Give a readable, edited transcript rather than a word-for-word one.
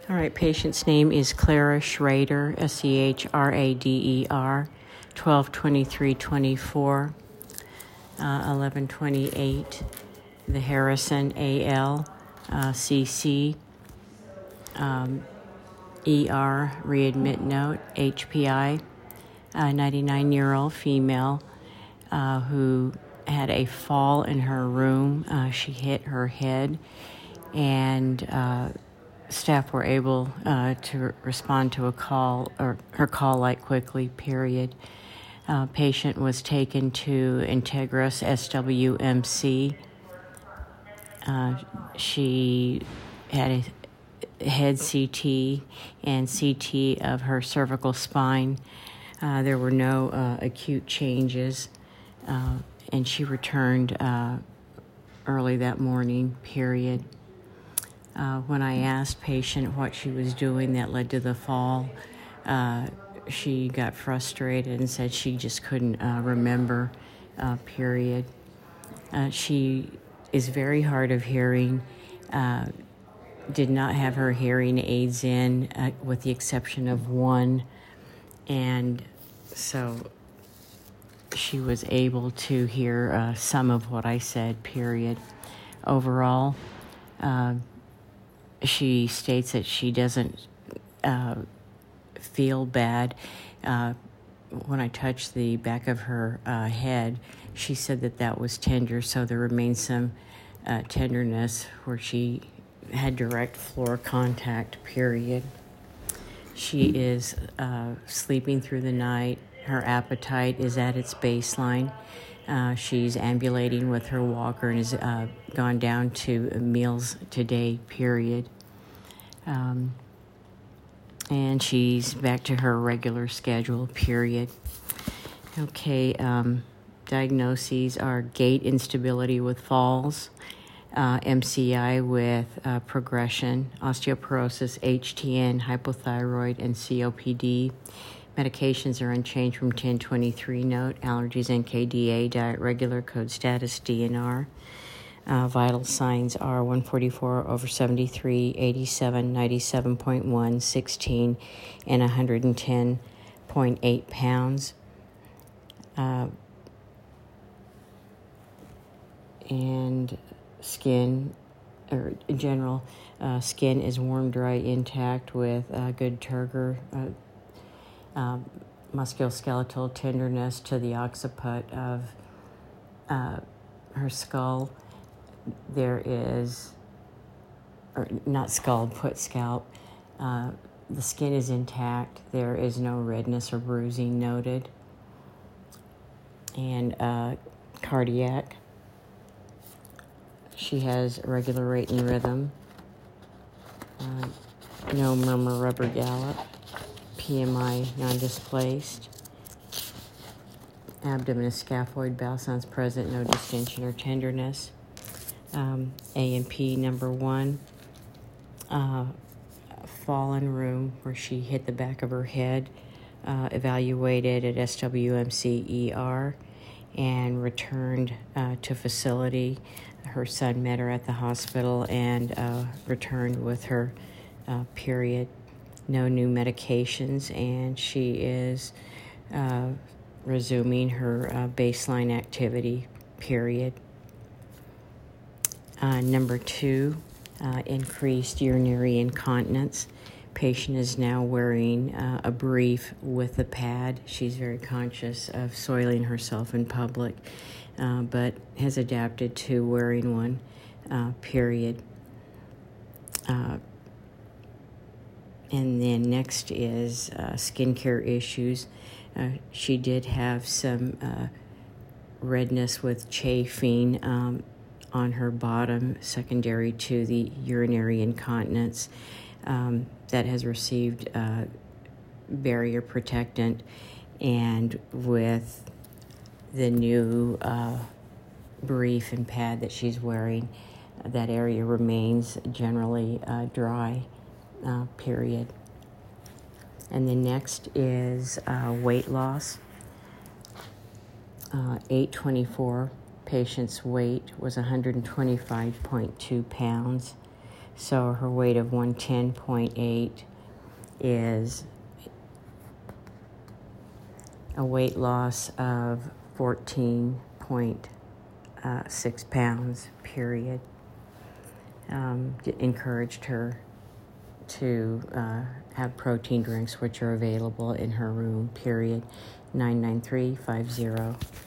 All right, patient's name is Clara Schrader, Schrader, 12/23/24, 11/28. The Harrison, AL, CC, ER, readmit note, HPI, 99-year-old female who had a fall in her room. She hit her head, and staff were able to respond to a call, or her call light quickly, period. Patient was taken to Integris SWMC. She had a head CT and CT of her cervical spine. There were no acute changes, and she returned early that morning, period. When I asked patient what she was doing that led to the fall, she got frustrated and said she just couldn't remember, period. She is very hard of hearing, did not have her hearing aids in, with the exception of one, and so she was able to hear some of what I said, period. Overall, she states that she doesn't feel bad. When I touched the back of her head, she said that was tender, so there remains some tenderness where she had direct floor contact, period. She is sleeping through the night. Her appetite is at its baseline. She's ambulating with her walker and has gone down to meals today, period. And she's back to her regular schedule, period. Okay, diagnoses are gait instability with falls, MCI with progression, osteoporosis, HTN, hypothyroid, and COPD. Medications are unchanged from 1023 note. Allergies, NKDA, diet regular, code status, DNR. Vital signs are 144/73, 87, 97.1, 16, and 110.8 pounds. And skin, or in general, skin is warm, dry, intact with good turgor. Musculoskeletal tenderness to the occiput of her skull. There is, or not skull, scalp. The skin is intact. There is no redness or bruising noted. And cardiac. She has regular rate and rhythm. No murmur, rubber gallop. PMI non-displaced. Abdomen is scaphoid, bowel sounds present, no distension or tenderness. A&P number 1. Fallen room where she hit the back of her head. Evaluated at SWMC ER and returned to facility. Her son met her at the hospital and returned with her, period. No new medications, and she is resuming her baseline activity, period. Number 2, increased urinary incontinence. Patient is now wearing a brief with a pad. She's very conscious of soiling herself in public, but has adapted to wearing one, period. And then next is skincare issues. She did have some redness with chafing on her bottom, secondary to the urinary incontinence, that has received barrier protectant, and with the new brief and pad that she's wearing, that area remains generally dry, period. And then next is weight loss. 8/24, patient's weight was 125.2 pounds. So her weight of 110.8 is a weight loss of 14.6 pounds, period. Encouraged her to have protein drinks, which are available in her room, period. 99350.